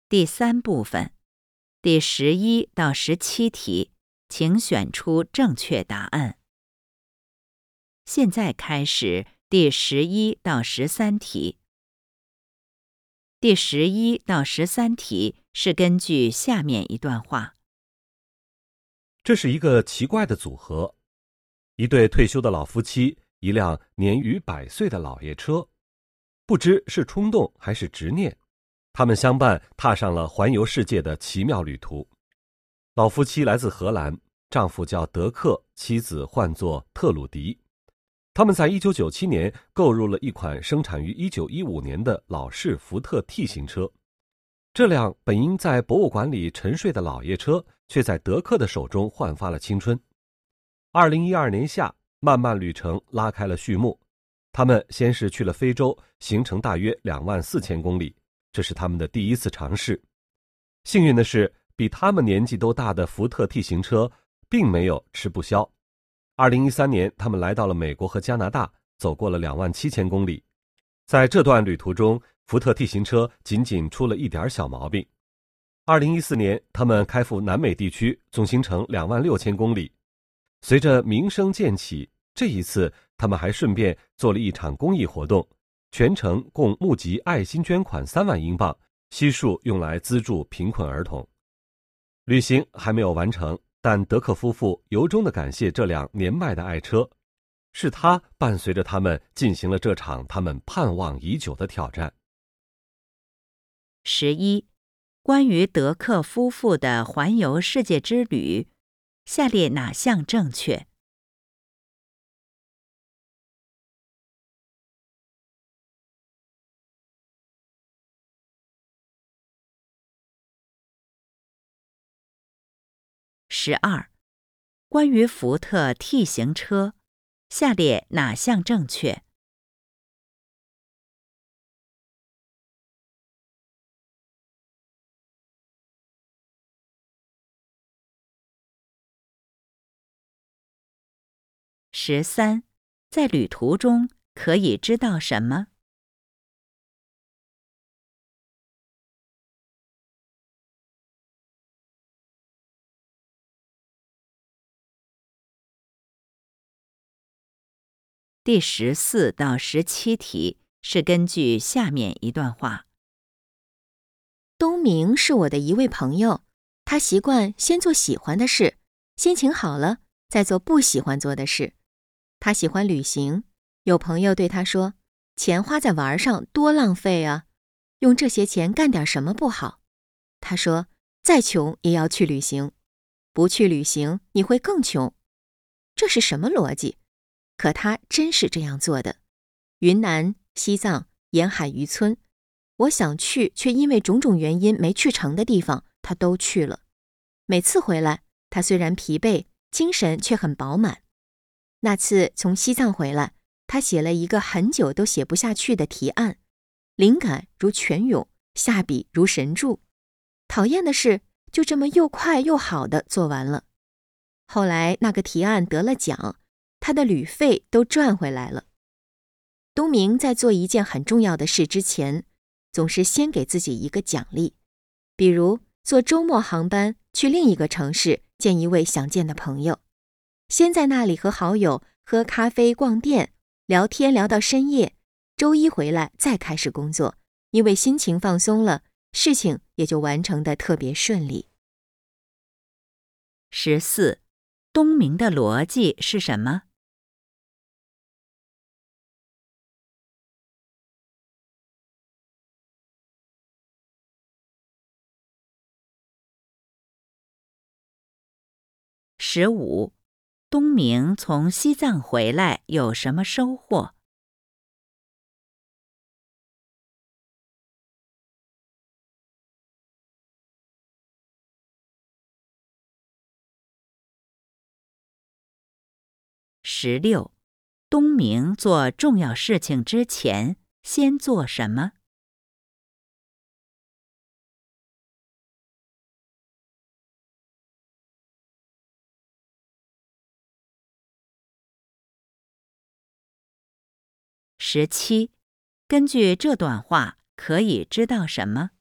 第3部分，第11到17题，请选出正确答案。现在开始第11到13题。第11到13题是根据下面一段话。 这是一个奇怪的组合，一对退休的老夫妻，一辆年逾100岁的老爷车，不知是冲动还是执念，他们相伴踏上了环游世界的奇妙旅途。老夫妻来自荷兰，丈夫叫德克，妻子唤作特鲁迪。他们在1997年购入了一款生产于1915年的老式福特 T 型车。这辆本应在博物馆里沉睡的老爷车，却在德克的手中焕发了青春。2012年夏，漫漫旅程拉开了序幕。他们先是去了非洲，行程大约24000公里，这是他们的第一次尝试。幸运的是，比他们年纪都大的福特 T 型车并没有吃不消。2013年，他们来到了美国和加拿大，走过了27000公里。在这段旅途中，福特 T 型车仅仅出了一点小毛病。2014年，他们开赴南美地区，总行程26000公里。随着名声渐起，这一次他们还顺便做了一场公益活动，全程共募集爱心捐款3万英镑，悉数用来资助贫困儿童。旅行还没有完成，但德克夫妇由衷地感谢这辆年迈的爱车，是他伴随着他们进行了这场他们盼望已久的挑战。 11. 关于德克夫妇的环游世界之旅，下列哪项正确？12. 关于福特 T 型车，下列哪项正确？13. 在旅途中可以知道什么第14到17题是根据下面一段话。 东明是我的一位朋友，他习惯先做喜欢的事，心情好了再做不喜欢做的事。他喜欢旅行，有朋友对他说，钱花在玩上多浪费啊，用这些钱干点什么不好？他说，再穷也要去旅行，不去旅行你会更穷。这是什么逻辑？可他真是这样做的。云南、西藏、沿海渔村，我想去却因为种种原因没去成的地方，他都去了。每次回来，他虽然疲惫，精神却很饱满。那次从西藏回来，他写了一个很久都写不下去的提案，灵感如泉涌，下笔如神助。讨厌的是，就这么又快又好的做完了。后来那个提案得了奖，他的旅费都赚回来了。东明在做一件很重要的事之前，总是先给自己一个奖励，比如坐周末航班去另一个城市见一位想见的朋友，先在那里和好友喝咖啡、逛店，聊天聊到深夜，周一回来再开始工作，因为心情放松了，事情也就完成得特别顺利。 14. 东明的逻辑是什么？15. 东明从西藏回来有什么收获？16. 东明做重要事情之前，先做什么？17. 根据这段话，可以知道什么